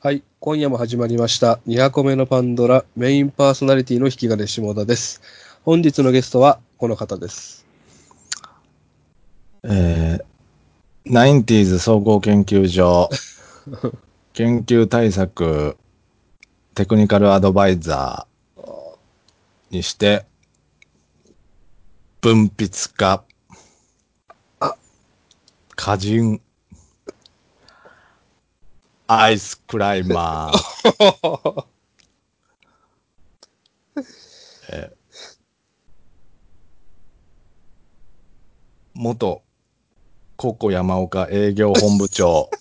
はい、今夜も始まりました200個目のパンドラメインパーソナリティの引き金下田です。本日のゲストはこの方です。 ナインティーズ総合研究所研究対策テクニカルアドバイザーにして文筆家歌人アイスクライマー、元ココ山岡営業本部長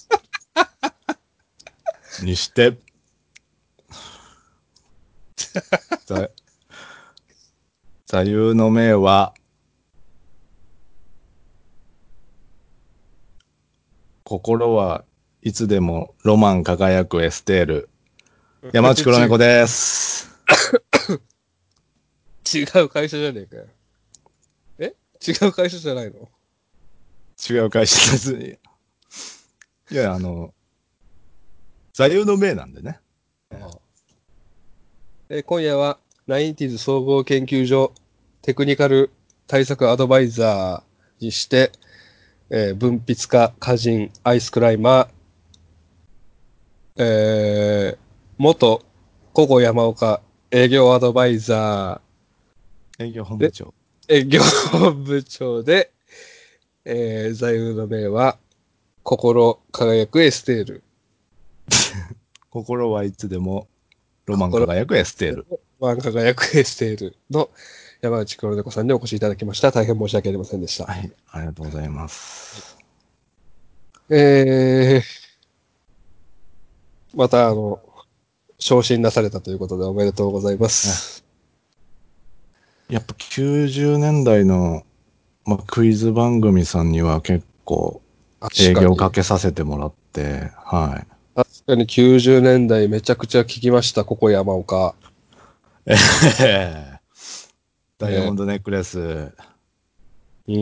にして座右の銘は心はいつでもロマン輝くエステール山内黒猫です。 違う会社じゃねえかよ。違う会社じゃないの？ 違う会社ですね。いや座右の銘なんでね。 今夜はナインティーズ総合研究所テクニカル対策アドバイザーにして、文筆家、歌人、アイスクライマー、元ココ山岡営業アドバイザ営業本ーで部長。 営業部長で、座右の銘は心輝くエステール。 心はいつでもロマン心輝くエステール。 輝くエステールの山内黒猫さんにお越しいただきました。大変申し訳ありませんでした。 はい、ありがとうございます。 えまた昇進なされたということでおめでとうございます。 やっぱ90年代の、クイズ番組さんには結構営業かけさせてもらって、はい。 確かに90年代めちゃくちゃ聞きました、ここ山岡。 ダイヤモンドネックレス。 うん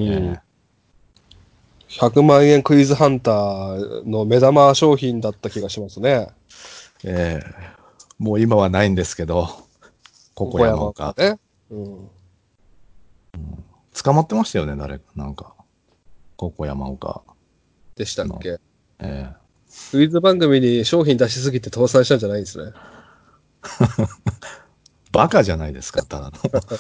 。100万円クイズハンターの目玉商品だった気がしますね。 もう今はないんですけど、ここここ山山岡。 岡ね。うん。 捕まってましたよね、誰か。なんか、ここ山岡でしたっの。 け？ えクイズ番組に商品出しすぎて倒産したんじゃないんですね。 バカじゃないですか、ただの。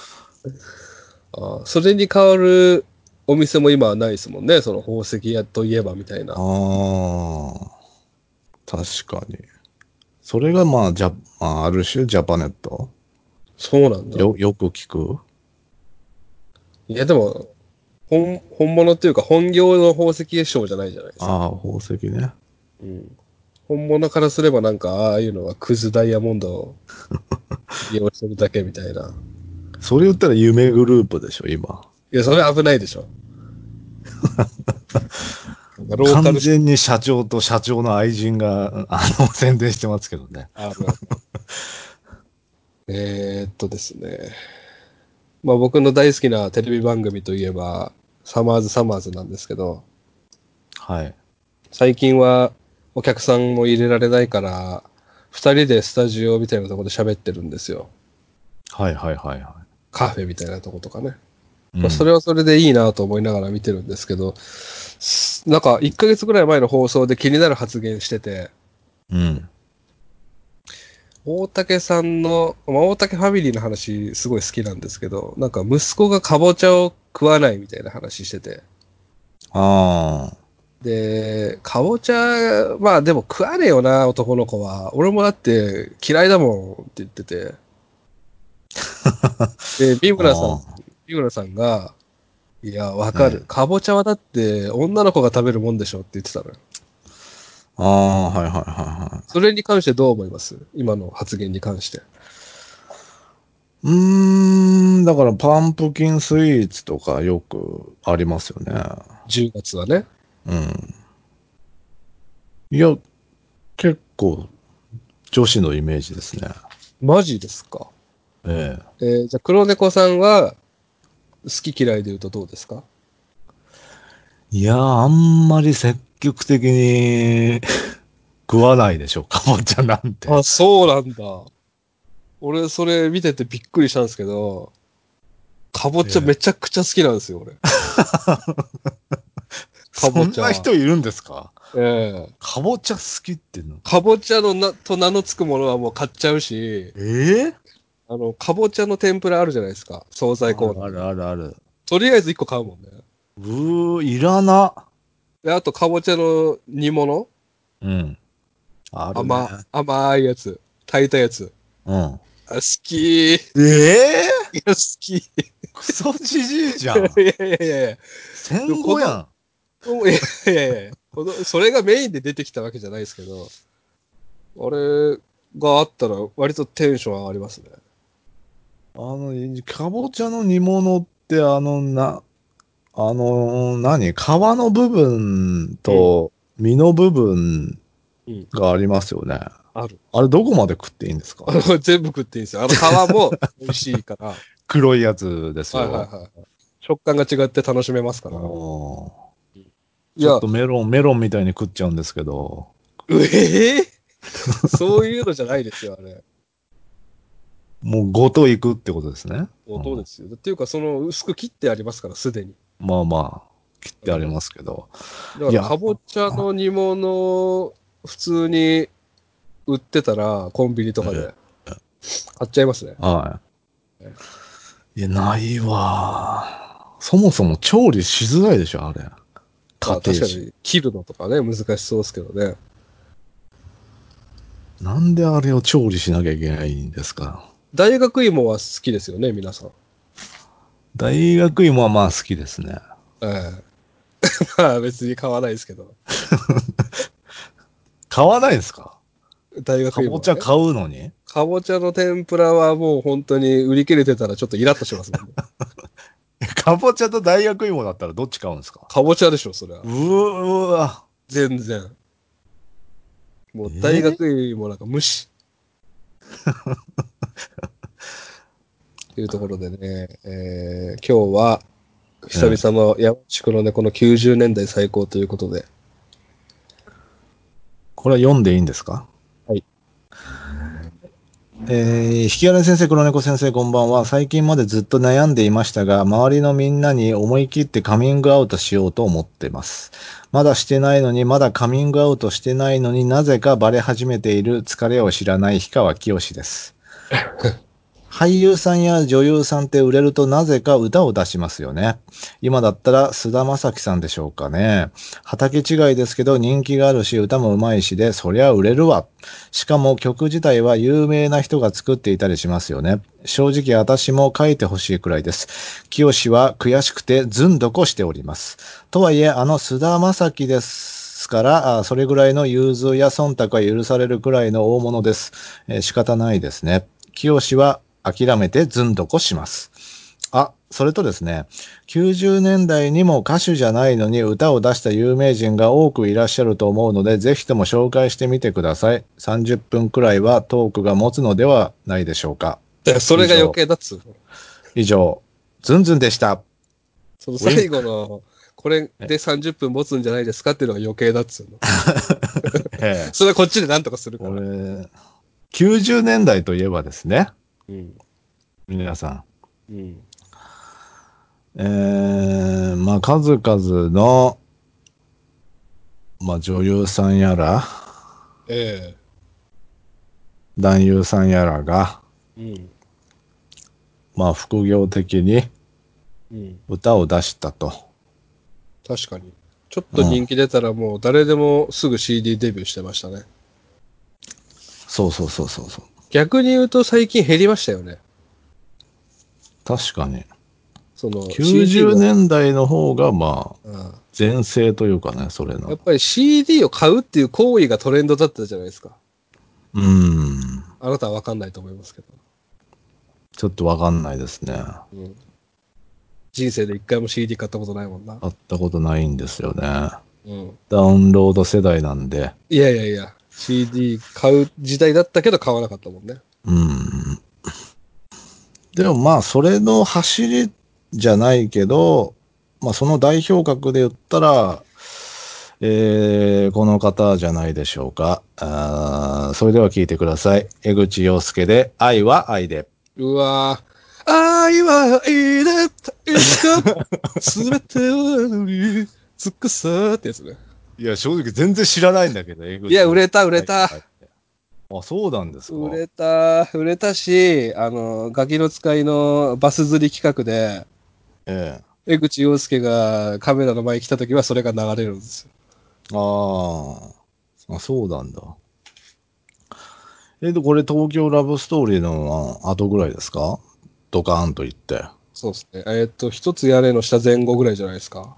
それに代わるお店も今はないですもんね。その宝石屋といえばみたいな。 ああ、確かに。それがある種ジャパネットそうなんだ。 よく聞く。 いやでも、本物っていうか本業の宝石ショーじゃないじゃないですか。 ああ、宝石ね。 うん。本物からすればなんか、ああいうのはクズダイヤモンドを利用してるだけみたいな。 それ言ったら夢グループでしょ、今。 いや、それ危ないでしょ。ローカル、 完全に社長と社長の愛人が、宣伝してますけどね。 あるある。ですね。まあ僕の大好きなテレビ番組といえば、サマーズサマーズなんですけど、 はい。 最近はお客さんも入れられないから、二人でスタジオみたいなところで喋ってるんですよ。 はいはいはいはカフェみたいなとことかね。 い。うまあ、それん。 はそれでいいなと思いながら見てるんですけど、なんか1ヶ月ぐらい前の放送で気になる発言してて、 うん。 大竹さんの、大竹ファミリーの話すごい好きなんですけど、なんか息子がかぼちゃを食わないみたいな話してて、 ああ。 で、かぼちゃ、まあでも食わねえよな、男の子は。俺もだって嫌いだもんって言ってて。で、 ああ。 三村さんが、いや、わかる。 ええ。 かぼちゃはだって女の子が食べるもんでしょって言ってたのよ。 ああ、はいはいはいはい。 それに関してどう思います？今の発言に関して。 だからパンプキンスイーツとかよくありますよね。 10月はね。 うん。いや、結構女子のイメージですね。 マジですか？ えじゃあ黒猫さんは好き嫌いで言うとどうですか？ いやー、あんまり積極的に食わないでしょ、かぼちゃなんて。 あ、そうなんだ。俺、それ見ててびっくりしたんですけど、かぼちゃめちゃくちゃ好きなんですよ、俺。かぼそんちゃ。 な人いるんですか？ ええかぼちゃ好きっての。 かぼちゃと名の付くものはもう買っちゃうし、 ええかぼちゃの天ぷらあるじゃないですか。惣菜コーナーに。 あるあるあるある。 とりあえず1個買うもんね。 いらな。 で、あと、かぼちゃの煮物うん。あるね。 甘いやつ。炊いたやつ。 うん。 あ、好き。いええや、好き。いクソじじいじゃん。 やいやいやいや。でも戦後やん。 いやいやいや。それがメインで出てきたわけじゃないですけど、あれがあったら割とテンション上がりますね。 かぼちゃの煮物って、皮の部分うん。 と身の部分うん。 がありますよね。 ある。 あれどこまで食っていいんですか？ 全部食っていいんですよ。皮も美味しいから。 黒いやつですはいはいよ。 はい。食感が違って楽しめますかおら。 ーいや、 ちょっとメロンみたいに食っちゃうんですけど。 ええそういうのじゃないですよ、あれ。 もうごといくってことですね。 音ですよ。っていうか、薄く切ってありますから、すでに。 まあまあ、切ってありうん。 ますけど。 だから、 いや、 かぼちゃの煮物、普通に売ってたら、コンビニとかで買っちゃいますね。 はい。いや、ないわ。そもそも調理しづらいでしょ、あれ。 まあ、 家庭紙。 確かに、切るのとかね、難しそうですけどね。 なんであれを調理しなきゃいけないんですか？ 大学芋は好きですよね、皆さん。 大学芋はまあ好きですね。 ええ。まあ、別に買わないですけど。 買わないですか？ 大学かぼ芋はね。 ちゃ買うのに？ かぼちゃの天ぷらはもう本当に売り切れてたらちょっとイラッとしますもんね。 かぼちゃと大学芋だったらどっち買うんですか？ かぼちゃでしょ、そりゃ。 うわ。 全然。もう大え学芋なんか無視。というところでね、今日は久ええ 々の山内黒猫の90年代最高ということで。 これは読んでいいんですか？ はい。 引き金先生、黒猫先生、こんばんは。最近までずっと悩んでいましたが、周りのみんなに思い切ってカミングアウトしようと思ってます。まだしてないのに、まだカミングアウトしてないのになぜかバレ始めている疲れを知らない氷川きよしです。俳優さんや女優さんって売れるとなぜか歌を出しますよね。今だったら菅田将暉さんでしょうかね。畑違いですけど人気があるし歌も上手いしでそりゃ売れるわ。しかも曲自体は有名な人が作っていたりしますよね。正直私も書いてほしいくらいです。清は悔しくてずんどこしております。とはいえ菅田将暉ですから、それぐらいの融通や忖度は許されるくらいの大物です。仕方ないですね。清は諦めてずんどこします。それとですね、90年代にも歌手じゃないのに歌を出した有名人が多くいらっしゃると思うので、ぜひとも紹介してみてください。30分くらいはトークが持つのではないでしょうか。 だからそれが余計だっつうの。 以上、ズンズンでした。 その最ウィンク。 後の、これで30分持つんじゃないですかっていうのが余計だっつうの。 ええ、 それはこっちで何とかするから。 俺、90年代といえばですね、 うん。 皆さうん。 ん、まあ数々の、まあ女優さんやら、 ええ。 男優さんやらが、 うん。 まあ副業的にうん。 歌を出したと。 確かに。ちょっとうん。 人気出たらもう誰でもすぐ CD デビューしてましたね。 そうそうそうそうそう。 逆に言うと最近減りましたよね。 確かに。 その 90 CD を、 年代の方がまあ、 うん、 全盛というかね、それの。 やっぱり CD を買うっていう行為がトレンドだったじゃないですか。 うーん。 あなたはわかんないと思いますけど。 ちょっとわかんないですね。 うん。人生で一回も CD 買ったことないもんな。 会ったことないんですよね。 うん。 ダウンロード世代なんで。 いやいやいや、CD 買う時代だったけど買わなかったもんね。 うーん。でもまあ、それの走りじゃないけど、まあその代表格で言ったら、 この方じゃないでしょうか。それでは聞いてください。江口洋介で、愛は愛で。 うわぁ。愛は愛だったいつか、すべてを乗り尽くさってやつね。 いや、正直全然知らないんだけど、江口いや、売洋介。 れた、売れた。 あ、そうなんですか。 売れたし、ガキの使いのバス釣り企画で、 え江口洋介がカメラの前に来た時はそれが流れるんですよ。 え。そうなんだ。これ東京ラブストーリーの後ぐらいですか？ドカーンと言って。 そうですね。一つ屋根の下前後ぐらいじゃないですか。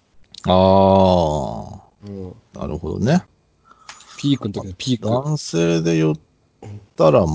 あうん。 あ、なるほどね。 ピークの時のピーク。 男性で言ったら、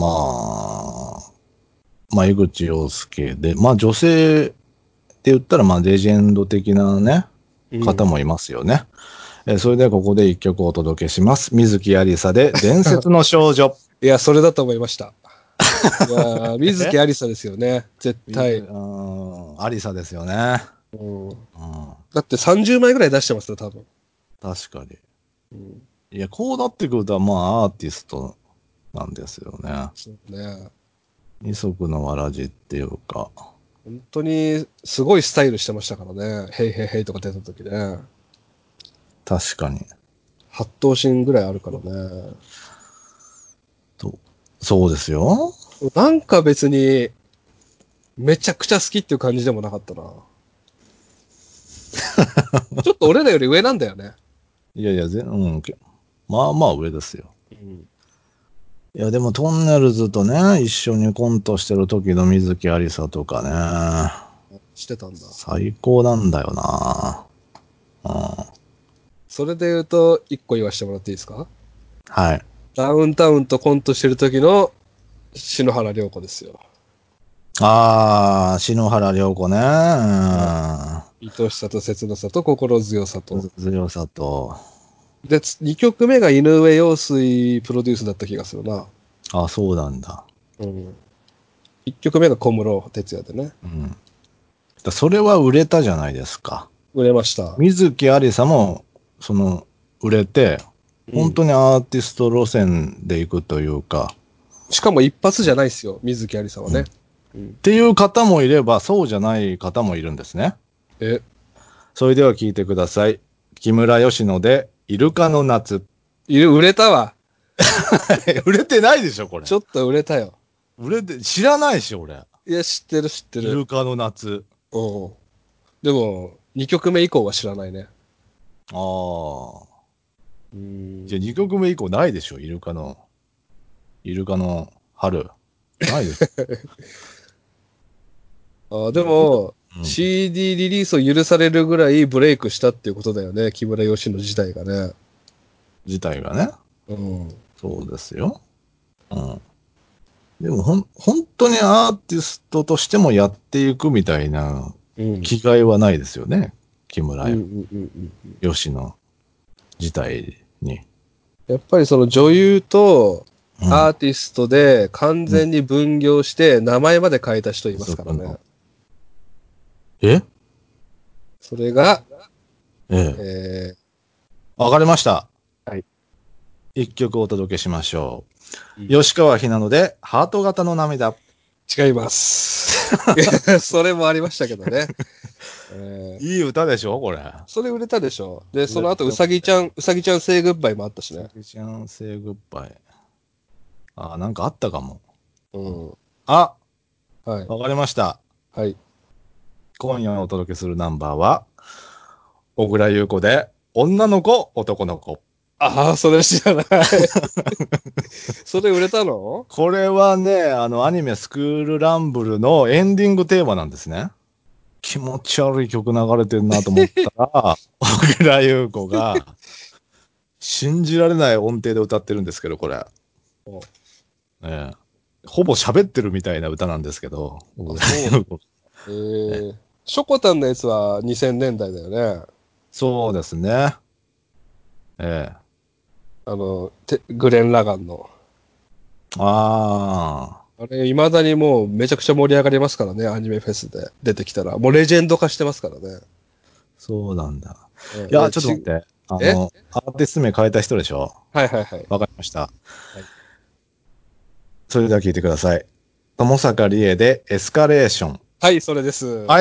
江口洋介で、女性って言ったら、レジェンド的なね、 うん。 方もいますよね。それではここで一曲お届けします。水木有沙で、伝説の少女。 いや、それだと思いました。いやー、水え木有沙ですよね。絶対。 有沙ですよね。 うん。 うん、 だって30枚ぐらい出してますよ、多分。 確かに。 うん。 いや、こうなってくると、アーティストなんですよね。 そうね。 二足のわらじっていうか。 本当にすごいスタイルしてましたからね。ヘイヘイヘイとか出た時ね。 確かに。 8頭身ぐらいあるからね。 と、そうですよ。 なんか別にめちゃくちゃ好きっていう感じでもなかったな。ちょっと俺らより上なんだよね。 いやいや、上ですよ。 うん。 いや、でもトンネルズとね、一緒にコントしてる時の水木有沙とかね、 してたんだ。 最高なんだよな。うん。 それで言うと、一個言わせてもらっていいですか？ はい。 ダウンタウンとコントしてる時の篠原涼子ですよ。 篠原涼子ね。うはい。愛しさと切なさと心強さと。 ん。強さと。 で、2曲目が井上陽水プロデュースだった気がするな。 あ、そうなんだ。 うん。1曲目が小室哲哉でね。 うん。それは売れたじゃないですか。 売れました。 水木有沙も、売れて、 うん。 本当にアーティスト路線で行くというか、 しかも一発じゃないですよ。水木有沙はうん。っね。うん。 ていう方もいれば、そうじゃない方もいるんですね。 え、 それでは聞いてください。木村佳乃で、イルカの夏。 売れたわ。 売れてないでしょ、これ。 ちょっと売れたよ。 売れて、知らないし、俺。 いや、知ってる知ってる。 イルカの夏。 うん。でも、2曲目以降は知らないね。 ああ。 うーん。 じゃあ2曲目以降ないでしょ、イルカの春。ないでしでょ。 も、 うん。 CD リリースを許されるぐらいブレイクしたっていうことだよね。木村佳乃自体がね。 自体がね。 うん。 そうですよ。うん。でも本当にアーティストとしてもやっていくみたいなうん。 気概はないですよね。木うんうん村うんうん。 佳乃自体に。 やっぱりその女優とうん。 アーティストで完うん。 全に分業して名前まで変えた人いますからね。 そこの。えそれが、 ええ。 えわかりました。 はい。 一曲お届けしましょうん。 う。吉川ひなので、ハート型の涙。 違います。いやそれもありましたけどね。えーいい歌でしょこれ。 それ売れたでしょ。で、そ売れの後、 てますよ。 うさぎちゃんセイグッバイもあったしね。 さきちゃん、セイグッバイ。なんかあったかも。 ううん。 ん。 あ、 はい。 わかりました。 はい。 今夜お届けするナンバーは、小倉優子で、女の子、男の子。 ああ、それ知らない。それ売れたの？ これはね、アニメスクールランブルのエンディングテーマなんですね。気持ち悪い曲流れてるなと思ったら、小倉優子が、信じられない音程で歌ってるんですけど、これ。 おええ、ほぼ喋ってるみたいな歌なんですけど、小あ、 倉そう。 優子。 ショコタンのやつは2000年代だよね。 そうですね。ええ。 グレン・ラガンの。 ああ、 あれ、未だにもうめちゃくちゃ盛り上がりますからね、アニメフェスで出てきたら。もうレジェンド化してますからね。 そうなんだ。 うん、 いや、ちょっと待って。 アーティスト名変えた人でしょ？ はいはいはい。 わかりました。 はい、 それでは聞いてください。友坂理恵でエスカレーション。 はい、それです。 はい。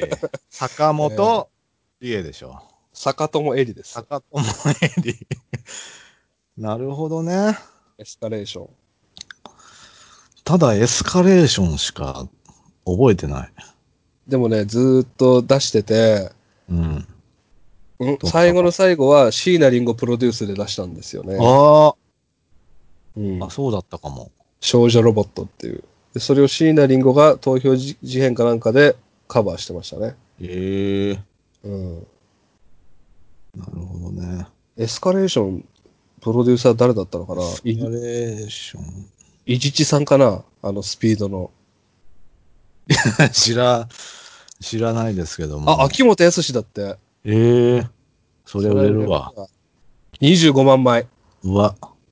坂えー、 本理恵でしょ？ 坂友絵里です。 坂友絵里。なるほどね。 エスカレーション。 ただエスカレーションしか覚えてない。 でもね、ずーっと出してて、 うん。 最後のどうだか。 最後は椎名林檎プロデュースで出したんですよね。 ああ、 うん。 そうだったかも。 少女ロボットっていう。で、それを椎名林檎が投票事変かなんかでカバーしてましたね。 ええ、 うん。 なるほどね。 エスカレーション、プロデューサー誰だったのかエな。 スカレーション。 伊地知さんかな、スピードの。 知ら、知らないですけどあ、 も。 秋元康だって。 ええ、それ売それは売れるわ。 れるわ。25万枚。 うわ、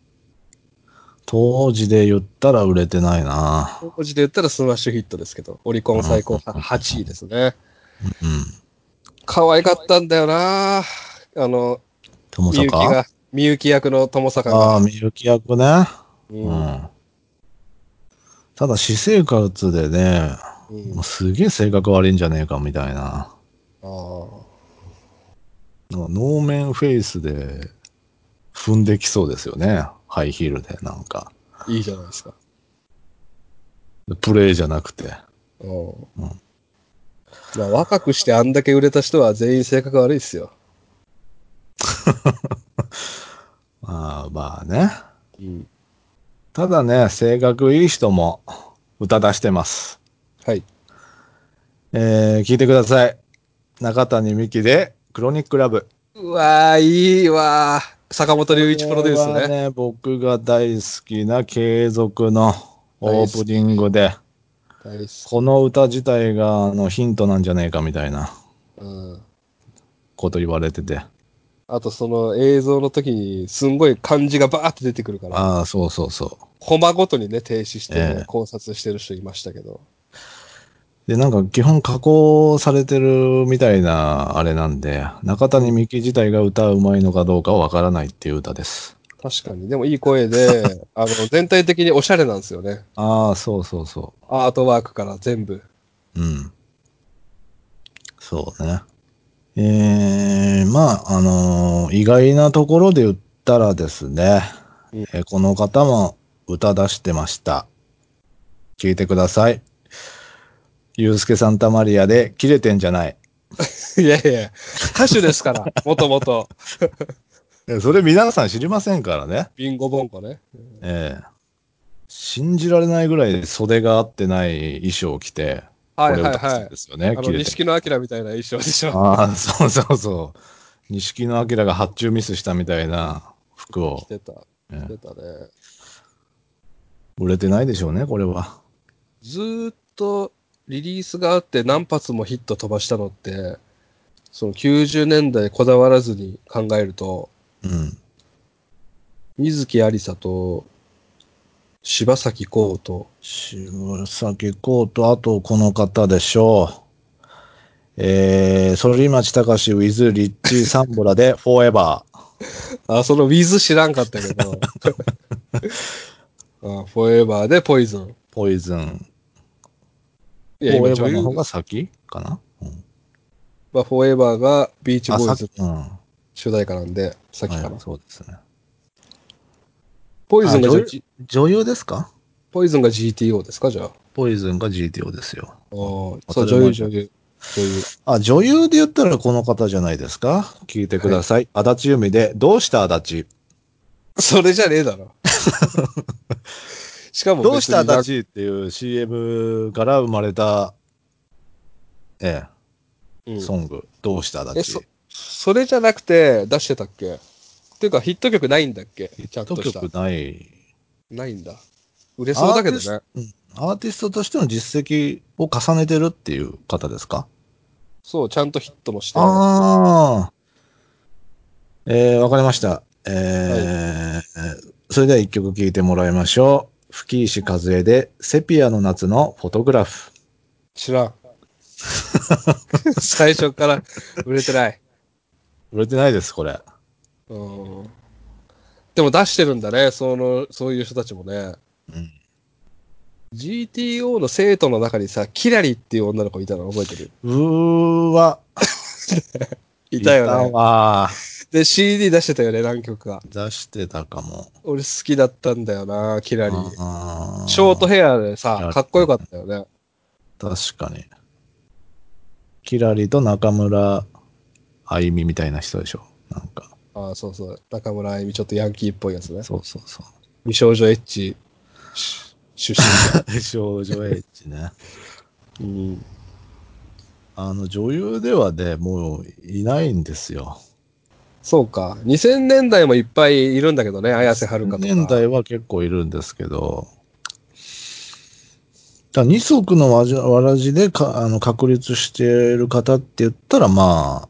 当時で言ったら売れてないな。 当時で言ったらスマッシュヒットですけど、オリコうん、 ンうん、 最高8位ですね。 うん。 可愛かったんだよな。 友坂。 みゆき役の友坂が。 ああ、みゆき役ね。 うん。 うん。ただ私生活でね、 うん。 もうすげえ性格悪いんじゃねえかみたいな。 ああ。 なんかノーメンフェイスで踏んできそうですよね。ハイヒールでなんか。 いいじゃないですか。 プレイじゃなくて。 うん。 うん、 まあ、若くしてあんだけ売れた人は全員性格悪いっすよ。 まあまあね。 うん。 ただね、性格いい人も歌出してます。 はい。 聞いてください。中谷美紀でクロニックラブ。 うわー、いいわー。坂本龍一プロこれデュースね。 はね、僕が大好きな継続の大オープニ好き。 ングで、 大好き。 この歌自体がヒントなんじゃねえかみたいなうん。 こと言われてて。 あとその映像の時にすんごい漢字がバーって出てくるから、 ああ、そうそうそう。 コマごとにね、停止してええ、 考察してる人いましたけど。 で、なんか基本加工されてるみたいなあれなんで、中谷うん。 美紀自体が歌うまいのかどうかはわからないっていう歌です。 確かに。でもいい声で、全体的におしゃれなんですよね。 ああ、そうそうそアートワークから全部。 う。うん。そうね。まあ、意外なところで言ったらですね、 うん。 この方も歌出してました。聞いてください。ユースケ・サンタマリアで切れてんじゃない。 いやいや、歌手ですから、もともと。 それ皆さん知りませんからね。 ビンゴボンゴね。 えー信じられないぐらい袖が合ってない衣装を着て、 はいこれ歌ってたはいはい。 んですよね。切れてんじ錦野ゃない。 旦みたいな衣装でしょ。 ああ、そうそうそう。錦野旦が発注ミスしたみたいな服を、 着てた。 えー着てたね。 売れてないでしょうね、これは。 ずーっとリリースがあって何発もヒット飛ばしたのって、その90年代こだわらずに考えると、 うん。 水木有りさと柴咲コウと、 柴咲コウと、あとこの方でしょう。反町隆史 with リッチー・サンボラで Forever。 あ、そのウィズ知らんかったけど、フォーエバーでポイズン。 ポイズン。 いや、今女 Forever の優、 方が先かな、うん、 まあ、フォーエバーがビーチあ、 ボーイズのうん。は主題歌なんで、先かい、 な。 そうですね。 ポイズあ、 ンがじゃあ、 女優ですか？ ポイズンが GTO ですかじゃあ。 ポイズンが GTO ですよ。あ、当そう、女優、 たり前じゃん。 女優、女優。 あ、女優で言ったらこの方じゃないですか？聞いてくはい。 ださい。足立由美で、どうした足立。 それじゃねえだろ。しかもどうした別に足立っていう CM から生まれた、ええ、 うん。 ソング。どうした足え、 立。 それじゃなくて出してたっけっていうかヒット曲ないんだっけヒッちゃんとした。 ト曲ない。 ないんだ。売れそうアーティスだけどね。 ト、うん、アーティストとしての実績を重ねてるっていう方ですか？ そう、ちゃんとヒットもして。 ああわかりました。 はい。 それでは一曲聴いてもらいましょう。吹石和恵で、セピアの夏のフォトグラフ。 知らん。最初から売れてない。 売れてないです、これ。 うん。でも出してるんだね、そういう人たちもね。 うん。 GTO の生徒の中にさ、キラリっていう女の子いたの覚えてる？ うーわ、 いたいたよね。 わ。 で、CD 出してたよね、何曲か。 出してたかも。 俺好きだったんだよな、キラリ。ショートあヘアでさ、 あ、 かっこよかったよね。 確かに。キラリと中村あゆみみたいな人でしょ。なんか。 ああ、そうそう。中村あゆみ、ちょっとヤンキーっぽいやつね。 そうそうそ美少女エッジ出身者。 う。少女エッジね。 うん。 女優ではね、もういないんですよ。 そうか。2000年代もいっぱいいるんだけどね、綾瀬はるか 2000 とか。 年代は結構いるんですけど、二足のわらじで確立している方って言ったら、まあ、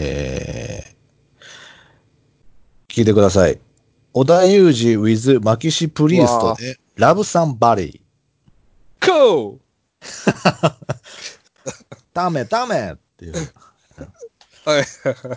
聞いてください。織田裕二 with マキシプうリーストわぁ。 で、ラブサンバディ。 こうダメダメっていう。 はい。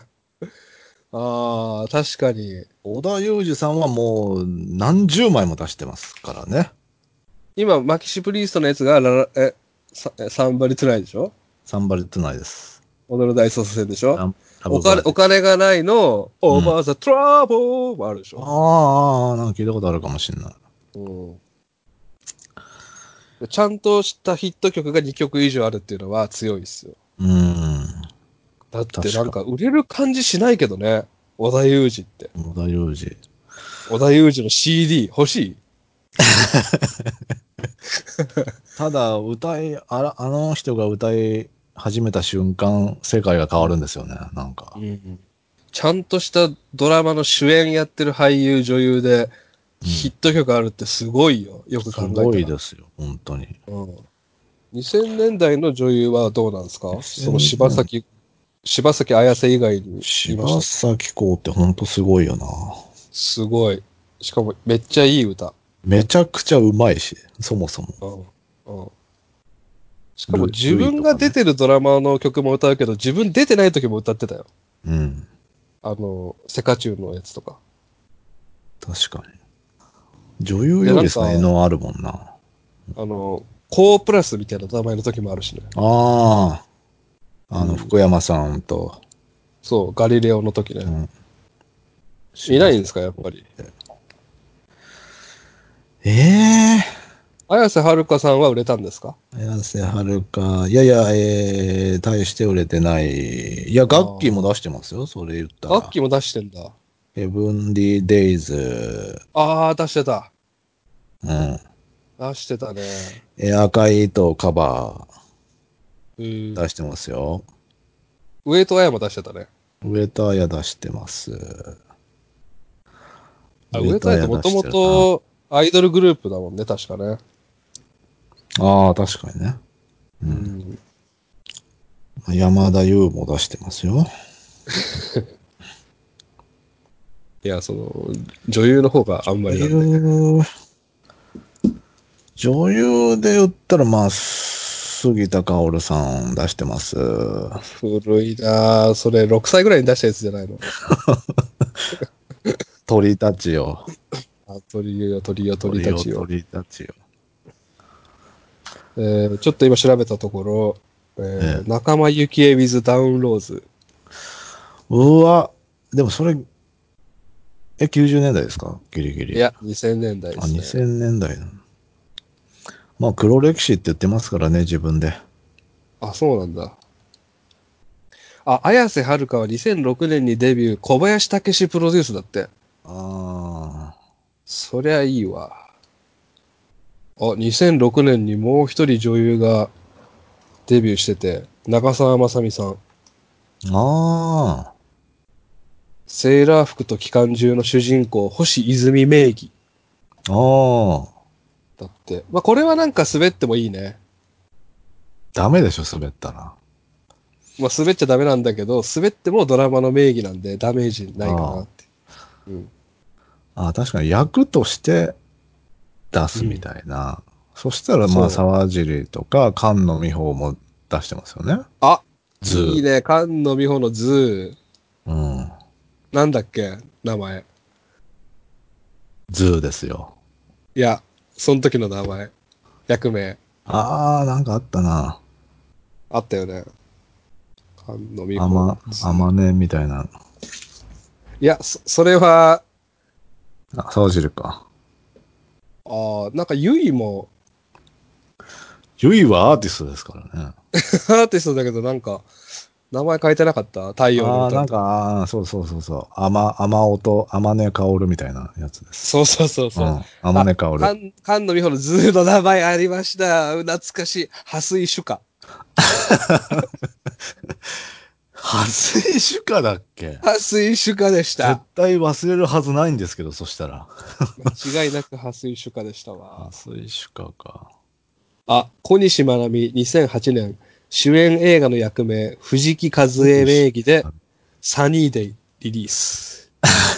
ああ、確かに。 織田裕二さんはもう何十枚も出してますからね。 今、マキシプリーストのやつがサンバリトゥナイでしょ？ サンバディトゥナイです。 踊る大捜査線でしょ？ ラブバーディ。 お金がないの、 うん。 オーバーザトラボーもあるでしょ？ なんか聞いたことあるかもしれない。 うん。ちゃんとしたヒット曲が2曲以上あるっていうのは強いですよ。 うーん。 だってな確かんか売れる感じしないけどね。織田裕二って。 に。織田裕二。 織田裕二の CD 欲しい？ ただ、あの人が歌い始めた瞬間、世界が変わるんですよね。なんか。 うん。ちゃんとしたドラマの主演やってる俳優女優でうん。 ヒット曲あるってすごいよ。よくすご考えたら。 いですよ。本当に。 うん。2000年代の女優はどうなんですか？その 2000年、 柴咲綾瀬以外にいまし柴た？ 咲コウって本当すごいよな。 すごい。しかもめっちゃいい歌。 めちゃくちゃうまいし、そもそも。 うん。うん。しかも自分がルイとかね。 出てるドラマの曲も歌うけど、自分出てない時も歌ってたよ。 うん。 セカチュウのやつとか。 確かに。女優で、 よりなんか、 才能あるもんな。 コープラスみたいな名前の時もあるしね。 ああ、 うん。 福山さんと、 そう、ガリレオの時ね。 うん、 いないんですか、やっ柴咲コウっぱり。 て。ええ綾瀬はるかさんは売れたんですか？ 綾瀬はるか。いやいや、大して売れてない。いや、 あガッキーも出あ。 してますよ、それ言ったら。 楽器も出してんだ。 ヘブンリーデイズ。 ああ、出してた。 うん。 出してたね。 赤い糸カバうん。 ー出してますよ。 上戸彩も出してたね。 上戸彩出してます。 あ、 上上戸彩ってもとも戸彩出してるな。 とアイドルグループだもんね、確かね。 ああ、確かにね。うん。 うん。 山田優も出してますよ。 いや、女優の方があんまりなんで。 女優で言ったら、まあ、杉田薫さん出してます。 古いなぁ。それ6歳ぐらいに出したやつじゃないの？ 鳥たちよ。 鳥たちよ。 鳥たちよ。 ちょっと今調べたところ、 ええ。 仲間由紀恵 with ダウンローズ。 うわ、でもそれ、90年代ですかギリギリ。 いや、2000年代であ、 すね。 2000年代なの。まあ、黒歴史って言ってますからね、自分で。 あ、そうなんだ。あ、綾瀬はるかは2006年にデビュー、小林武史プロデュースだって。 あそりゃいいわ。あ、2006年にもう一人女優がデビューしてて、長澤まさみさん。 あ、あセーラー服と機関銃の主人公、星泉名義あ、ああ、 だって。まあ、これはなんか滑ってもいいね。 ダメでしょ、滑ったら。 まあ、滑っちゃダメなんだけど、滑ってもドラマの名義なんでダメージないかなあって。うん。 あ、確かに役として出すみうん。 たいな。そしたら、まあ、 そう。 沢尻とか、菅野美穂も出してますよね。 あ、 ズいいね。菅野美穂のズー。うん。 なんだっけ名前。 ズーですよ。 いや、その時の名前。役名。 なんかあったな。 あったよね。菅野美穂甘ねみたいな。 いや、それは、 沢汁か。 なんかゆいもゆいはアーティストですからね。 アーティストだけどなんか、名前変えてなかった太陽の歌なんの時。 か、そうそうそうそう。甘音、甘音香るみたいなやつです。 そうそうそうそう。 うん。甘音香る。 菅野美穂のズーの名前ありました。懐かしい。破水主歌。 発水主歌だっけ？ 破水主歌でし絶た。 対忘れるはずないんですけど、そしたら。 間違いなく破水主歌でしたわ。 発水主歌か。 小西真奈美2008年、主演映画の役名、藤木和恵名小西義で、サニーデイリリース。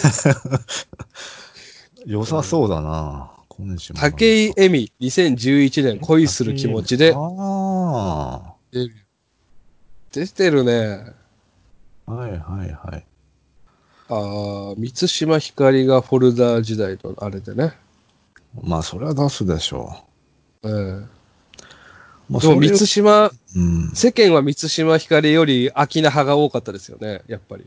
良さそうだな。小西真奈美武井さ絵美2011年、恋する気ん。 持ちで、 あデビュー出てるね。 はいはいはい。 満島ひかりがフォルダー時代のあれでね。 まあ、それは出すでしょうん。 う。まあ、 でもそれ、うん。 世間は満島ひかりより秋菜派が多かったですよね、やっぱり。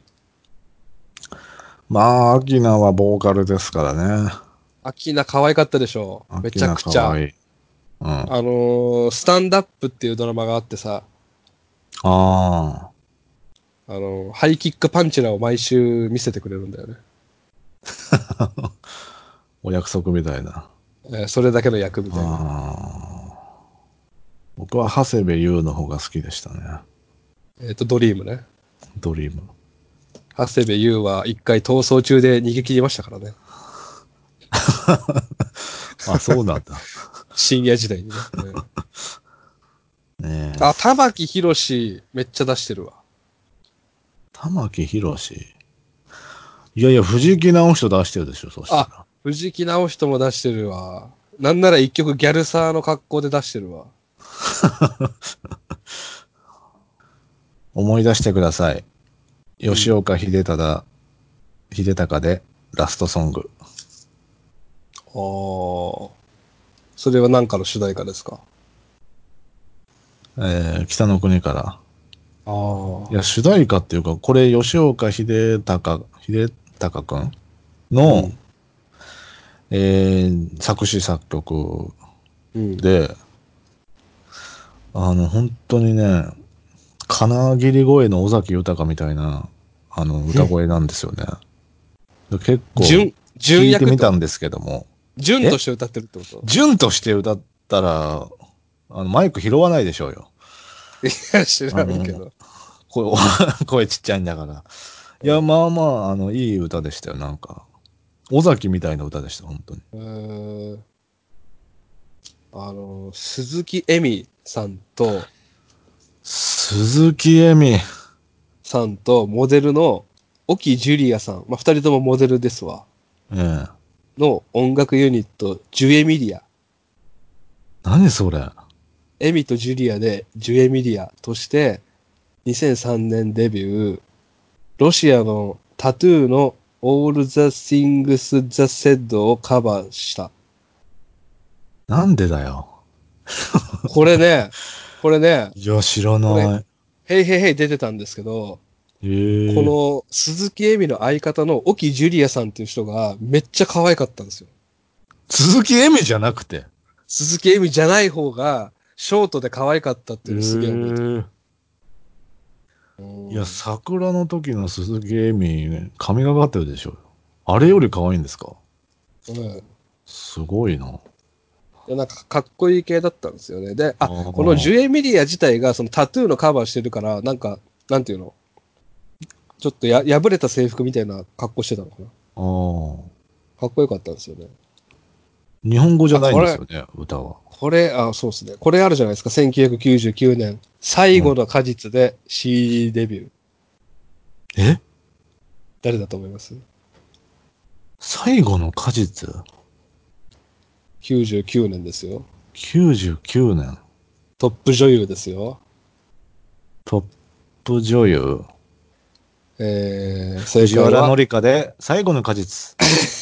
まあ、アキナはボーカルですからね。 秋菜可愛かったでしょ。めちゃアキナくちゃ。 かわいい。うん。 スタンダップっていうドラマがあってさ、 あハイキックパンチラを毎週見せてくれるんだよね。 あ。お約束みたいな。 それだけの役みたいな。 ああ。僕は長谷部優の方が好きでしたね。 ドリームね。 ドリーム。 長谷部優は一回逃走中で逃げ切りましたからね。 あ、そうなんだ。 深夜時代にね。 ねえ。 玉木宏めっちゃ出してるわ。 玉木宏。いやいや、藤木直人出してるでしょ、そしたら。 藤木直人も出してるわ。なんなら一曲ギャルサーの格好で出してるわ。 思い出してください。 うん。 吉岡秀隆でラストソング。 それは何かの主題歌ですか？ 北の国から。 ああ。 いや、主題歌っていうか、これ吉岡秀隆くんの、 うん。 作詞作曲うん。 で、本当にね、金切り声の尾崎豊みたいな、歌声なんですよね。で結構、 純聞いて役ってこと？ みたんですけども、 純とえして歌ってるってこと？ 純として歌ったら、マイク拾わないでしょうよ。 いや、知あの、 らんけど。 声、声ちっちゃいんだから。いや、 うん。 まあまあ、いい歌でしたよ、なんか。尾崎みたいな歌でした、本当に。 うーん。鈴木恵美鈴木恵美。 さんと、モデルの沖ジュリアさん。まあ、二人ともモデルですわ。 ええ。 の音楽ユニット、ジュエミリア。 何それ。 エミとジュリアでジュエミリアとして2003年デビュー、ロシアのタトゥーの All the Things That Said をカバーした。 なんでだよ。 これね、これね、 いや、知らこれ、 なヘイヘイヘイ出てたんですけど、 い。ええ。 この鈴木恵美の相方の沖ジュリアさんっていう人がめっちゃ可愛かったんですよ。 鈴木恵美じゃなくて。 鈴木恵美じゃない方がショートで可愛かったっていうのすげえ覚えてる。 ええ。 ういや、 ん。 桜の時の鈴木恵美、ね、神がかってるでしょ。あれより可愛いんですか？ うん。 すごいな。 でなんかかっこいい系だったんですよね。で、 あこのジュあ。 エミリア自体がそのタトゥーのカバーしてるから、なんか、なんていうのちょっと破れた制服みたいな格好してたのかな。 ああ。 かっこよかったんですよね。 日本語じゃあ、 ないんですよね、歌は。 そうですね。これあるじゃないですか。1999年。最うん。 後の果実で CD デビュー。 え誰だと思います？ 最後の果実？ 99 年ですよ。 99 年。 トップ女優ですよ。 トップ女優。 正藤解は、 原紀香で最後の果実。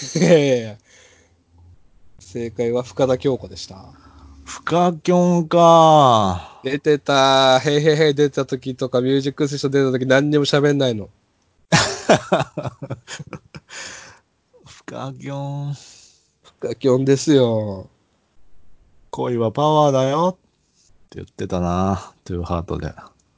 正解は深田恭子でした。 フカキョンか。 出てた、へいへいへい出た時とか、ミュージックステーション出た時何にも喋んないの。 フカキョン。 深キョンですよ。 恋はパワーだよって言ってたな。トゥーハートで。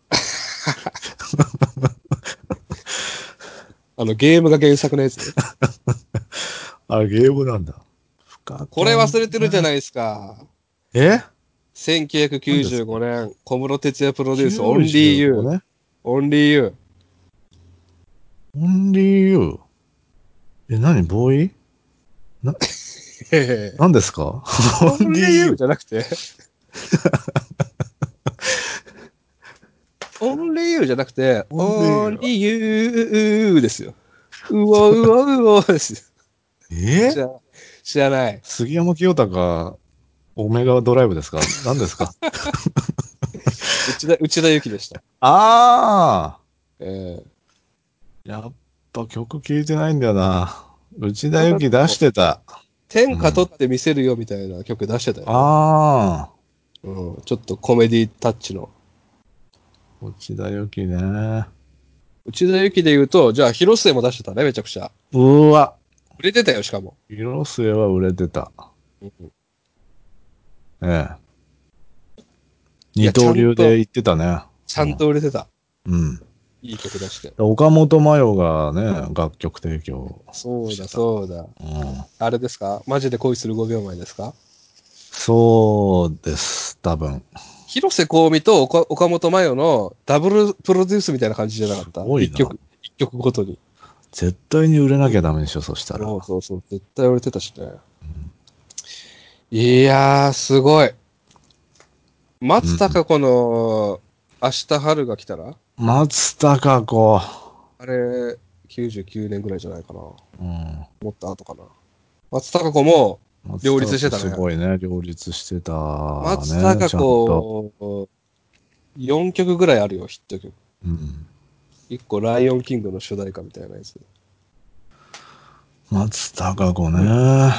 ゲームが原作のやつ。 あれゲームなんだ。フカキこれョン忘れてるじゃなね。 いですか。 え何 1995 ですか？ 年、小室哲哉プロデュース、オンリー 95 ユー。 ね。 オンリーユー。 オンリーユー。何ボーイな、 へへ何ですか？オオンリーユーンリーユー。 じゃなくて、オンリーユーじゃなくて、 オンリーオンユー。 リーユーですよ。うおうおうおですよ。知えら、知らない。 杉山清隆、オメガドライブですか？何ですか？ 内田有紀でした。 あえー、やっぱ曲聴いてないんだよな。内田これ有紀出してた。う天下取ん。 ってみせるよみたいな曲出してたよね。 あうん、ちょっとコメディタッチの。 内田有紀ね。 内田有紀で言うと、じゃあ広末も出してたね、めちゃくちゃ。 うわ、 売れてたよ、しかも。 広末は売れてた。 うん、 ええ。 いや、 二刀流で言ってたね。 ちゃんうん。 と売れてた。 うん。 いい曲出して。 岡本真代がね、楽曲提供そうだ、 してた。 そうだ。 うん。 あれですか？マジで恋する5秒前ですか？ そうです、多分。 広瀬香美と岡本真代のダブルプロデュースみたいな感じじゃなかすったごいな。 一曲ごとに。 絶対に売れなきゃダメでしょ、そしたら。 そうそうそう。絶対売れてたしね。いやー、すごい。松たうん。 か子の明日春が来たら松たか子。 あれ、99年ぐらいじゃないかな。もうん。 っと後かな。松たか子も両松たか子立してたね。 すごいね、両立してたね、 松たかちゃんと。 子、4曲ぐらいあるよ、ヒット曲。 うん。 1個、ライオンキングの主題歌みたいなやつ。 松たか子ね。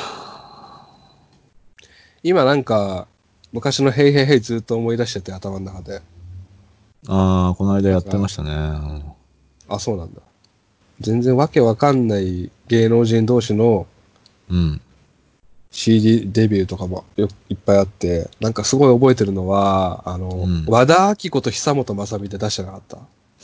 今なんか、昔のヘイヘイヘイずっと思い出してて、頭の中で。 ああ、この間やだから、 ってましたね。 あ、そうなんだ。全然わけわかんない芸能人同士のうん。 CD デビューとかもいっぱいあって、なんかすごい覚えてるのは、 うん。 和田アキ子と久本雅美で出してなかった。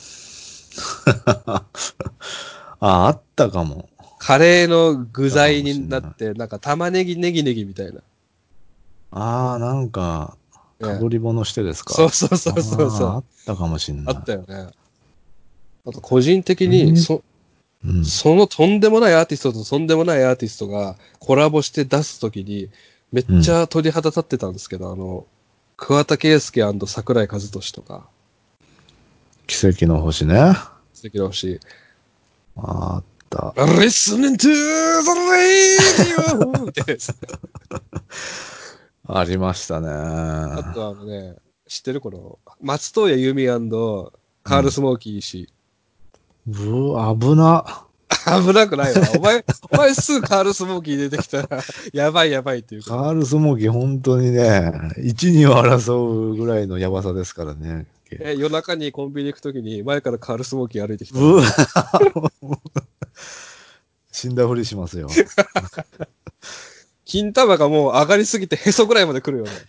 あ、あったかも。 カレーのあっ具たか材もしんない。 になって、なんか玉ねぎネギネギみたいな。 ああ、なんか、かね。 ぶり物してですか？ そうそうそうそうそああ、あう。 ったかもしんあっなたよね。あと個人的い。 に、 うん。 そのとんでもないアーティストととんでもないアーティストがコラボして出すときに、めっうん。 ちゃ鳥肌立ってたんですけど、桑田佳祐桜井和寿とか、 奇跡の星ね。 素敵な星。 あった。 Listening to the radio! みたいなやつ。 ありましたあね。 と知ってるこの、松任谷由実カールうん。 スモーキー氏。 危な。 危なくないわ。お前すぐカールスモーキー出てきたら、やばいやばいっていうけど。 カールスモーキー本当にね、一二を争うぐらいのやばさですからね。 夜中にコンビニ行くときに前からカールスモーキー歩いてきたら、 うわ死んだふりしますよ。 金玉がもう上がりすぎてへそぐらいまで来るよね。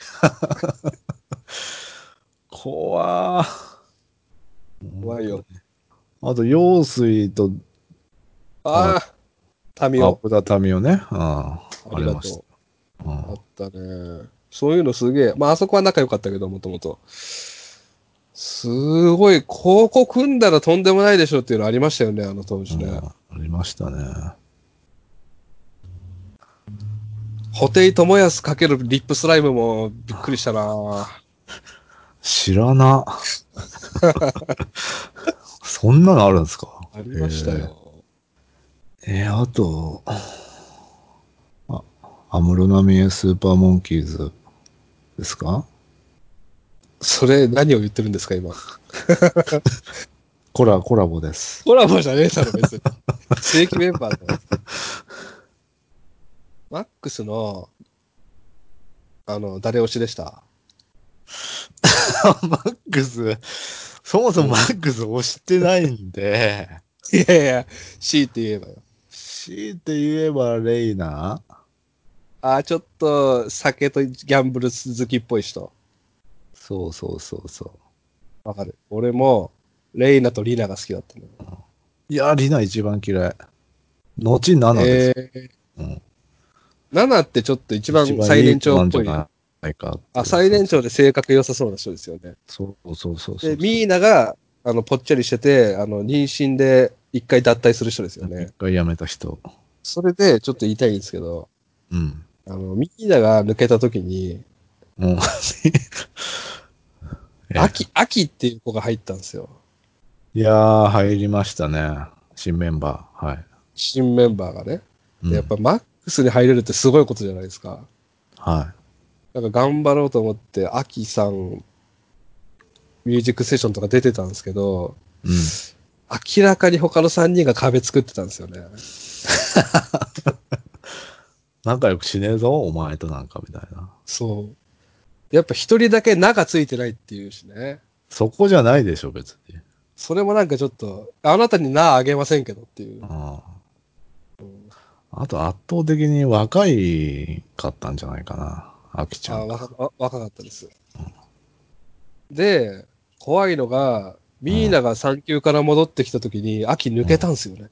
怖怖いよ。 あと、陽水と、あ、 ああ、民生。 油民をね。 あありましりがとた。うん。 う。あったね。そういうのすげえ。まあ、あそこは仲良かったけど、もともと。すごい、ここ組んだらとんでもないでしょっていうのありましたよね、あの当時ね。 ありましたね。 布袋寅泰かけるリップスライムもびっくりしたな。 知らな。そんなのあるんですか？ ありましたよ。 あと、安室奈美恵スーパーモンキーズですか？ それ何を言ってるんですか、今。 コラボです。 コラボじゃねえだろ、別に。正規メンバーだよ。マックスの、誰推しでした？ マックス、そもそもマックス押してないんで、 いやいや、強いて言えばよ。 強いて言えばレイナちょっと酒とギャンブル好きっぽい人。 そうそうそうそわかる。俺も、レイナとリナが好きだったのよ。 う。いや、リナ一番嫌い。後7です。 えうん。 ナナってちょっと一一番最年番いい子長っぽい。 なんじゃないかっていう。 最年長で性格良さそうな人ですよね。 そうそうそうそで、 うそう。 ミーナが、ぽっちゃりしてて、妊娠で一回脱退する人ですよね。 一回辞めた人。 それで、ちょっと言いたいんですけど、 うん。 ミーナが抜けた時に、 もうえアキっていう子が入ったんですよ。 いやー、入りましたね。新メンバー。はい。 新メンバーがね。で、やっうん。 ぱマックスに入れるってすごいことじゃないですか。 はなんか頑張ろうと思って、アキさん、ミュージックセッションとか出てたんですけど、 い。うん。 明らかに他の3人が壁作ってたんですよね。 仲良くしねえぞ、お前となんかみたいな。 そう。やっぱ一人だけ名がついてないっていうしね。 そこじゃないでしょ、別に。 それもなんかちょっと、あなたに名あげませんけどっていう。 ああと圧倒的に若いかったんじゃないかな。アキちゃんが。 若かったです。で、怖いのが、 うん。 ミーナが産休から戻ってきた時に、秋抜けうん。 たんですよね。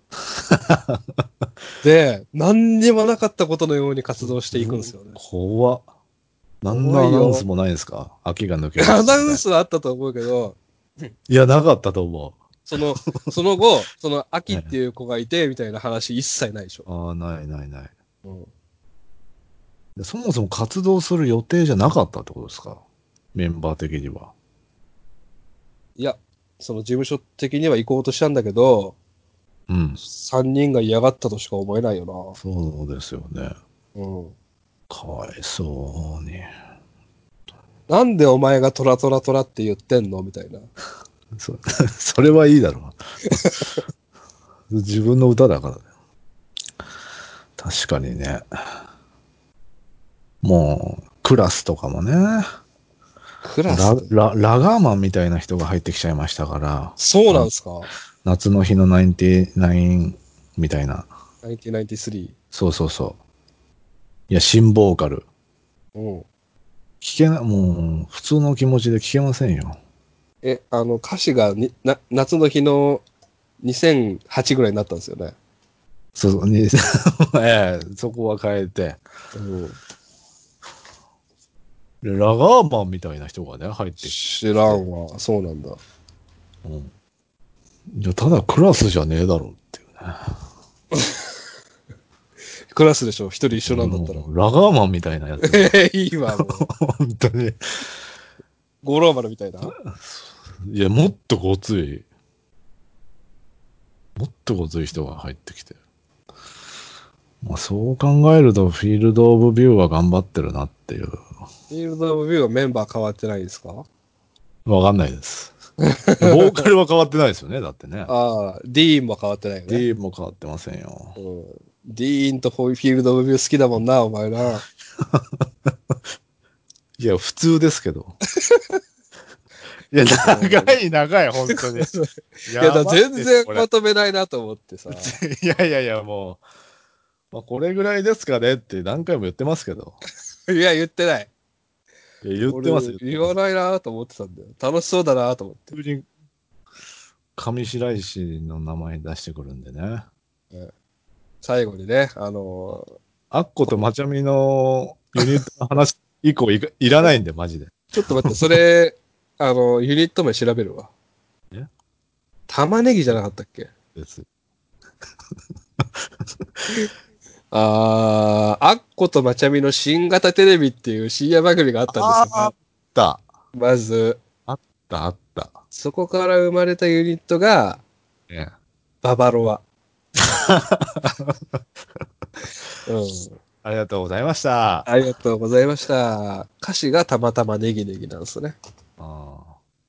で、何にもなかったことのように活動していくんですよね。 怖っ。何のアナウンス怖いよ。 もないんですか？秋が抜けまアナしたみたいな。 ウンスはあったと思うけど、 いや、なかったと思その後、 う。 秋っていええ。 う子がいて、みたいな話一切ないでしょ。 ああ、ないないない。 うん、 でそもそも活動する予定じゃなかったってことですか？メンバー的には。 いや、その事務所的には行こうとしたんだけど、 うん。 3人が嫌がったとしか思えないよそうですよね。 な。うん。 かわいそうに。 なんでお前がトラトラトラって言ってんのみたいな。 そ、それはいいだろう。自分の歌だからね。確かにね。もう、クラスとかもね。もうクラス。 ラガーマンみたいな人が入ってきちゃいましたから。 そうなんすか？ 夏の日のナインティナインみたいな。 1993。 そうそうそう。いや、新ボーカル。 うん。 聞けな、もう、普通の気持ちで聞けませんよ。 歌詞が夏の日の2008ぐらいになったんですよね。 そう、そこは変えて。 うん。 でラガーマンみたいな人がね、入って知らきて。 んわ。そうなんだ。 うん。じゃあ、ただクラスじゃねえだろうっていうね。 クラスでしょ。一人一緒なんだったら。 もう、ラガーマンみたいなやつが。 いいわ、もう。 本当に。 五郎丸みたいな。 いや、もっとごつい、もっとごつい人が入ってきて。まあ、そう考えると、フィールド・オブ・ビューは頑張ってるなっていう。 フィールド・オブ・ビューはメンバー変わってないですか？ わかんないです。ボーカルは変わってないですよね、だってね。 ディーンも変わってないよね。 D も変わってませんよ。 うん。ディーンとフィールド・オブ・ビュー好きだもんな、お前な。 いや、普通ですけど。いや、長い長い、本当に。 いや、 やばいです、 全然これ。 まとめないなと思ってさ。 いやいやいや、もう、まあ、これぐらいですかねって何回も言ってますけど。 いや、言ってない。 いや、言ってます、 俺、 言ってます。 言わないなと思ってたんだよ。楽しそうだなと思って。 普通に上白石の名前出してくるんでね。 うん、最後にね、 アッコとマチャミのユニットの話以降いらないんで、マジで。 ちょっと待って、それ、ユニット名調べるわ。 え玉ねぎじゃなかったっけ？ です。 アッコとまちゃみの新型テレビっていう深夜番組があったんですよ。 あった。 まず、 あった、あった。 そこから生まれたユニットが、 ね。 ババロア。うん。 ありがとうございました。 ありがとうございました。歌詞がたまたまネギネギなんですね。 あー